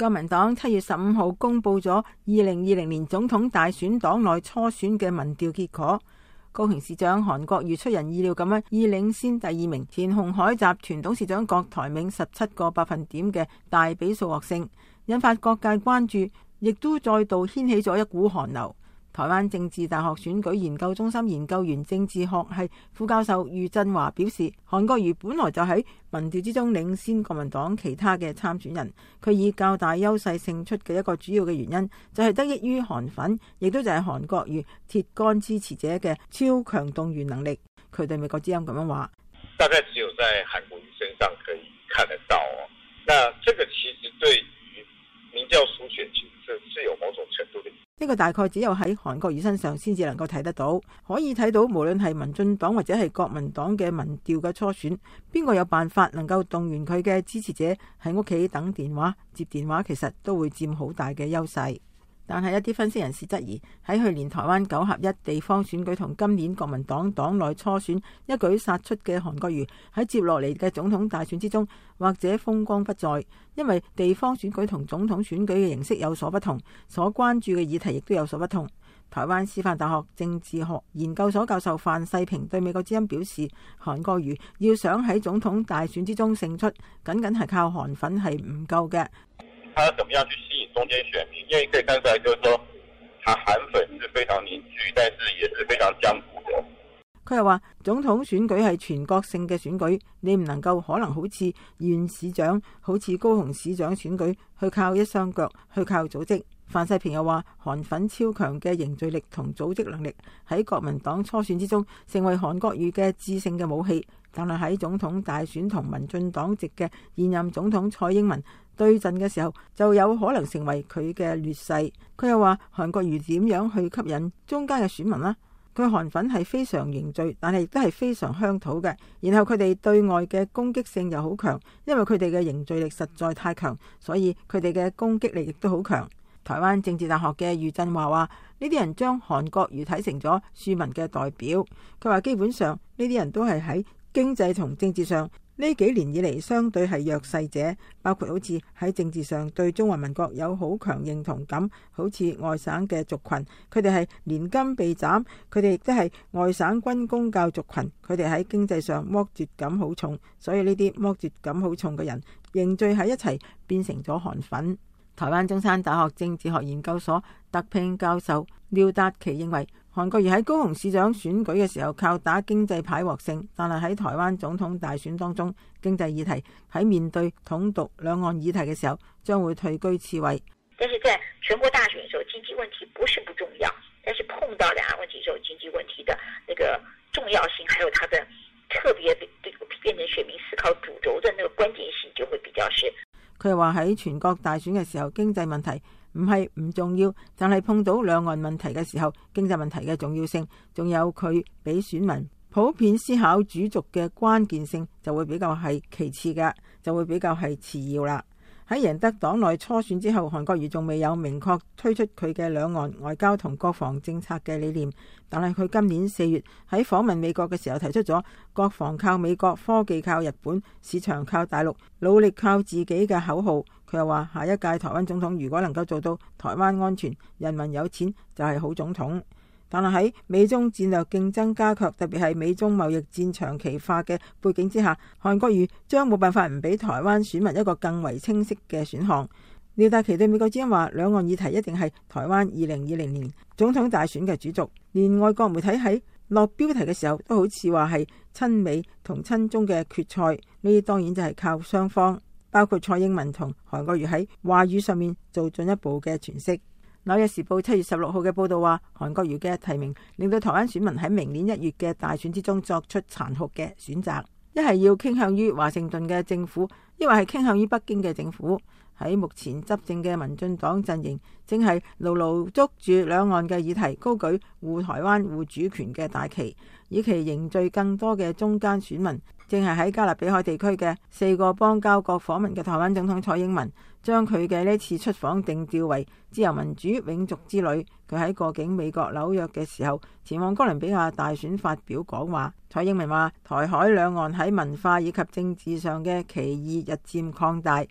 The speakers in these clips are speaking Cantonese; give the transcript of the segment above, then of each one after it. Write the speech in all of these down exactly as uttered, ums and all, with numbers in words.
國民黨七月十五號公布咗二零二零年總統大選黨內初選嘅民調結果，高雄市長韓國瑜出人意料咁樣以領先第二名前鴻海集團董事長郭台銘十七個百分點嘅大比數獲勝，引發各界關注，亦都再度掀起咗一股寒流。台灣政治大學選舉研究中心研究員政治學系副教授余振華表示，韓國瑜本來就喺民調之中領先國民黨其他嘅參選人，佢以較大優勢勝出嘅一個主要嘅原因就係得益於韓粉，亦都就係韓國瑜鐵桿支持者嘅超強動員能力。佢對美國之音咁樣話： 大概只有在韓國瑜身上可以看得到哦。那這個其實對於民調初選其實是是有某種程度的。 呢個大概只有喺韓國瑜身上先至能夠睇得到，可以睇到無論係民進黨或者係國民黨嘅民調嘅初選，邊個有辦法能夠動員佢嘅支持者喺屋企等電話接電話，其實都會佔好大嘅優勢。但係一啲分析人士質疑，喺去年台灣九合一地方選舉同今年國民黨黨內初選一舉殺出嘅韓國瑜喺接落嚟嘅總統大選之中，或者風光不再，因為地方選舉同總統選舉嘅形式有所不同，所關注嘅議題亦都有所不同。台灣師範大學政治學研究所教授范世平對美國之音表示，韓國瑜要想喺總統大選之中勝出，僅僅係靠韓粉係唔夠嘅。 他怎麼樣去吸引中間選民？因為可以看出來，就是說，他韓粉是非常凝聚，但是也是非常僵固的。 佢又話，總統選舉係全國性嘅選舉，你唔能夠可能好似縣市長、好似高雄市長選舉去靠一雙腳，去靠組織。范世平又話，韓粉超強嘅凝聚力同組織能力喺國民黨初選之中成為韓國瑜嘅致勝嘅武器，但係喺總統大選同民進黨籍嘅現任總統蔡英文對陣嘅時候，就有可能成為佢嘅劣勢。佢又話，韓國瑜點樣去吸引中間嘅選民呢？佢韓粉係非常凝聚，但係亦都係非常鄉土嘅。然後佢哋對外嘅攻擊性又好強，因為佢哋嘅凝聚力實在太強，所以佢哋嘅攻擊力亦都好強。台灣政治大學嘅余振華話：呢啲人將韓國瑜睇成咗庶民嘅代表。佢話基本上呢啲人都係喺經濟同政治上呢幾年以嚟相對係弱勢者，包括好似喺政治上對中華民國有好強認同感，好似外省嘅族群，佢哋係年金被斬，佢哋亦都係外省軍公教族群，佢哋喺經濟上剝奪感好重，所以呢啲剝奪感好重嘅人凝聚喺一齊，變成咗韓粉。台灣中山大學政治學研究所特聘教授廖達奇認為，韓國瑜喺高雄市長選舉嘅時候靠打經濟牌獲勝，但係喺台灣總統大選當中，經濟議題喺面對統獨兩岸議題嘅時候，將會退居次位。 但是在全國大選嘅時候，經濟問題不是不重要，但是碰到兩岸問題嘅時候，經濟問題的那個重要性，還有它的特別變成選民思考主軸的那個關鍵性，就會比較是。 佢又話喺全國大選嘅時候，經濟問題唔係唔重要，但係碰到兩岸問題嘅時候，經濟問題嘅重要性，仲有佢俾選民普遍思考主軸嘅關鍵性，就會比較係其次嘅，就會比較係次要啦。喺贏得黨內初選之後，韓國瑜仲未有明確推出佢嘅兩岸外交同國防政策嘅理念，但係佢今年四月喺訪問美國嘅時候提出咗國防靠美國、科技靠日本、市場靠大陸、努力靠自己嘅口號。佢又話下一屆台灣總統如果能夠做到台灣安全、人民有錢，就係好總統。但係喺美中戰略競爭加劇，特別係美中貿易戰長期化嘅背景之下，韓國瑜將冇辦法唔俾台灣選民一個更為清晰嘅選項。廖達奇對美國之音話，兩岸議題一定係台灣二零二零年總統大選嘅主軸，連外國媒體喺落標題嘅時候都好似話係親美同親中嘅決賽。呢啲當然就係靠雙方，包括蔡英文同韓國瑜喺話語上面做進一步嘅詮釋。紐約時報七月十六號嘅報道話，韓國瑜嘅提名令到台灣選民喺明年一月嘅大選之中作出殘酷嘅選擇，一係要傾向於華盛頓嘅政府，一或係傾向於北京嘅政府。喺目前執政嘅民進黨陣營正係牢牢捉住兩岸嘅議題，高舉護台灣、護主權嘅大旗，以期凝聚更多嘅中間選民。正係喺加勒比海地區嘅四個邦交國訪問嘅台灣總統蔡英文，將佢嘅呢次出訪定調為自由民主永續之旅。佢喺過境美國紐約嘅時候，前往哥倫比亞大選發表講話。蔡英文話，台海兩岸喺文化以及政治上嘅歧義日漸擴大，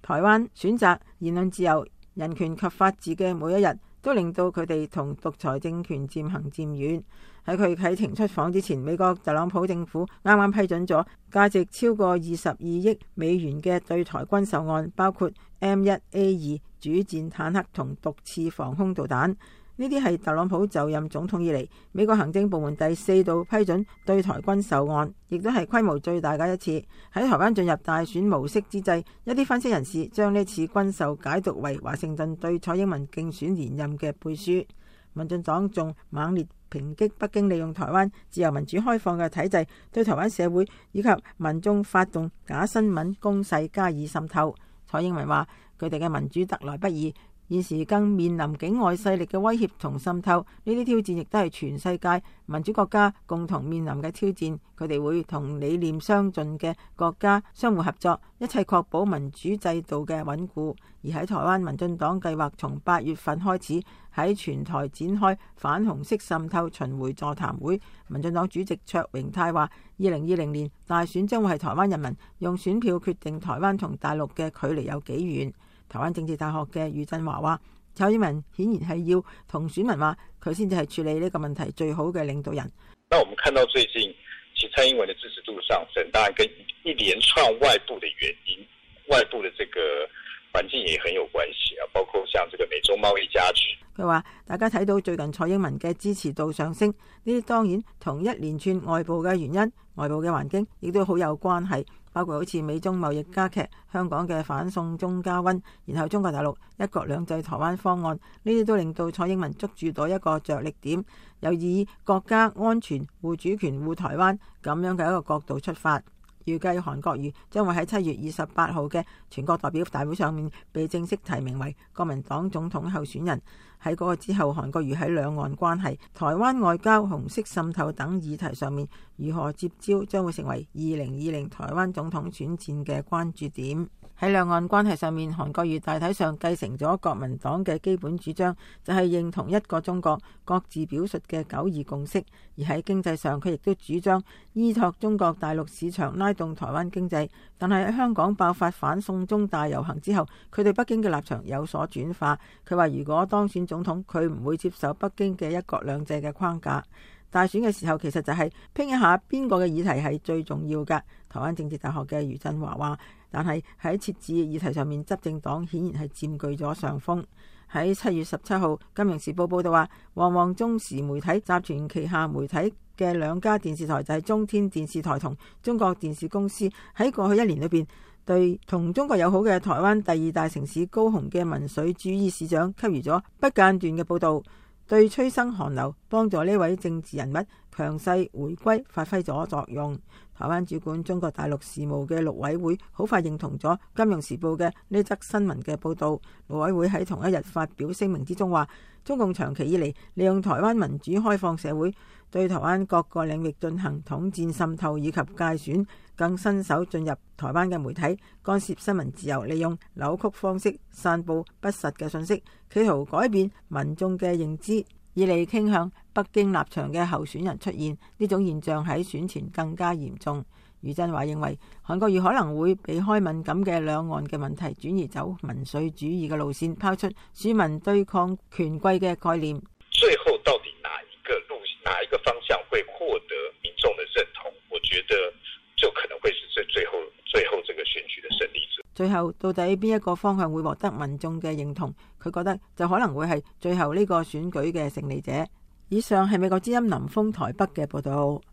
台灣選擇言論自由、人權及法治嘅每一日，都令到佢哋同獨裁政權漸行漸遠。喺佢啟程出訪之前，美國特朗普政府啱啱批准咗價值超過二十二億美元嘅對台軍售案，包括 M 一 A 二主戰坦克同毒刺防空導彈。呢啲係特朗普就任總統以嚟，美國行政部門第四度批准對台軍售案，亦都係規模最大嘅一次。喺台灣進入大選模式之際，一啲分析人士將呢次軍售解讀為華盛頓對蔡英文競選連任嘅背書。民進黨仲猛烈抨擊北京利用台灣自由民主開放嘅體制，對台灣社會以及民眾發動假新聞攻勢加以滲透。蔡英文話：佢哋嘅民主得來不易，現時更面臨境外勢力嘅威脅同滲透，呢啲挑戰亦都係全世界民主國家共同面臨嘅挑戰。佢哋會同理念相近嘅國家相互合作，一切確保民主制度嘅穩固。而喺台灣，民進黨計劃從八月份開始喺全台展開反紅色滲透巡迴座談會。民進黨主席卓榮泰話：二零二零年大選將會係台灣人民用選票決定台灣同大陸嘅距離有幾遠。台灣政治大學嘅余振華話：蔡英文顯然係要同選民話，佢先至係處理呢個問題最好嘅領導人。 那我們看到最近其實蔡英文的支持度上升，當然跟一連串外部的原因、外部的這個環境也很有關係啊，包括像這個美中貿易加劇。 佢話：大家睇到最近蔡英文嘅支持度上升，呢啲當然同一連串外部嘅原因、外部嘅環境亦都好有關係。包括好似美中貿易加劇、香港嘅反送中加溫，然後中國大陸一國兩制台灣方案，呢啲都令到蔡英文捉住到一個着力點，又以國家安全、護主權、護台灣咁樣嘅一個角度出發。預計韓國瑜將會喺七月二十八號嘅全國代表大會上面被正式提名為國民黨總統候選人。喺嗰個之後，韓國瑜喺兩岸關係、台灣外交、紅色滲透等議題上面如何接招，將會成為二零二零台灣總統選戰嘅關注點。喺兩岸關係上面，韓國瑜大體上繼承咗國民黨嘅基本主張，就係認同一個中國、各自表述嘅九二共識。而喺經濟上，佢亦都主張依託中國大陸市場拉動台灣經濟。但係喺香港爆發反送中大遊行之後，佢對北京嘅立場有所轉化。佢話如果當選總統，佢唔會接受北京嘅一國兩制嘅框架。大選嘅時候，其實就係拼一下邊個嘅議題係最重要㗎。台灣政治大學嘅余振華話，但係喺設置議題上面，執政黨顯然係佔據咗上風。喺七月十七號，《金融時報》報道話，旺旺中時媒體集團旗下媒體嘅兩家電視台就係中天電視台同中國電視公司，喺過去一年裏邊，對同中國友好嘅台灣第二大城市高雄嘅民粹主義市長給予咗不間斷嘅報道，對催生韓流、幫助呢位政治人物強勢回歸發揮咗作用。台灣主管中國大陸事務嘅陸委會好快認同咗《金融時報》嘅呢則新聞嘅報導。陸委會喺同一日發表聲明之中話，中共長期以嚟利用台灣民主開放社會，對台灣各個領域進行統戰滲透以及介選，更伸手進入台灣嘅媒體，干涉新聞自由，利用扭曲方式散佈不實嘅信息，企圖改變民眾嘅認知，以嚟傾向北京立場嘅候選人出現。呢種現象喺選前更加嚴重。余振華認為，韓國瑜可能會避開敏感嘅兩岸嘅問題，轉移走民粹主義嘅路線，拋出選民對抗權貴嘅概念。 最後到底哪一個路哪一個方向會獲得民眾的認同？我覺得就可能會是最最後最後這個選舉的勝利者。 最後到底邊一個方向會獲得民眾嘅認同？佢覺得就可能會係最後呢個選舉嘅勝利者。以上係美國之音林峰台北嘅報道。